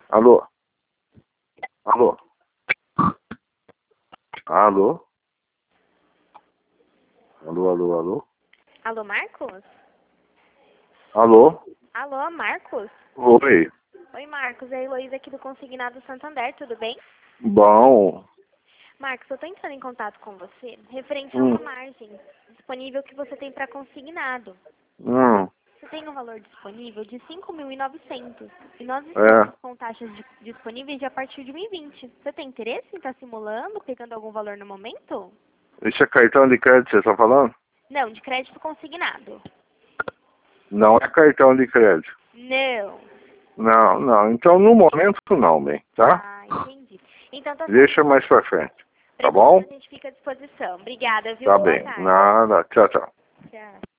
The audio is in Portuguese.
Alô? Alô? Alô? Alô, alô, alô? Alô, Marcos? Alô? Alô, Marcos? Oi. Oi, Marcos. É a Heloísa aqui do Consignado Santander, tudo bem? Bom. Marcos, eu tô entrando em contato com você referente a Hum. uma margem disponível que você tem para consignado. Hum. Você tem um valor disponível de 5.900 e nós É. estamos com taxas disponíveis de a partir de 2020. Você tem interesse em estar simulando, pegando algum valor no momento? Isso é cartão de crédito que você está falando? Não, de crédito consignado. Não é cartão de crédito. Não. Não, não. Então, no momento, não, bem, tá? Ah, entendi. Então tá Deixa certo. mais pra frente. Tá Precisando, bom? a gente fica à disposição. Obrigada, viu? Tá Boa bem. tarde. Nada. Tchau, tchau. Tchau.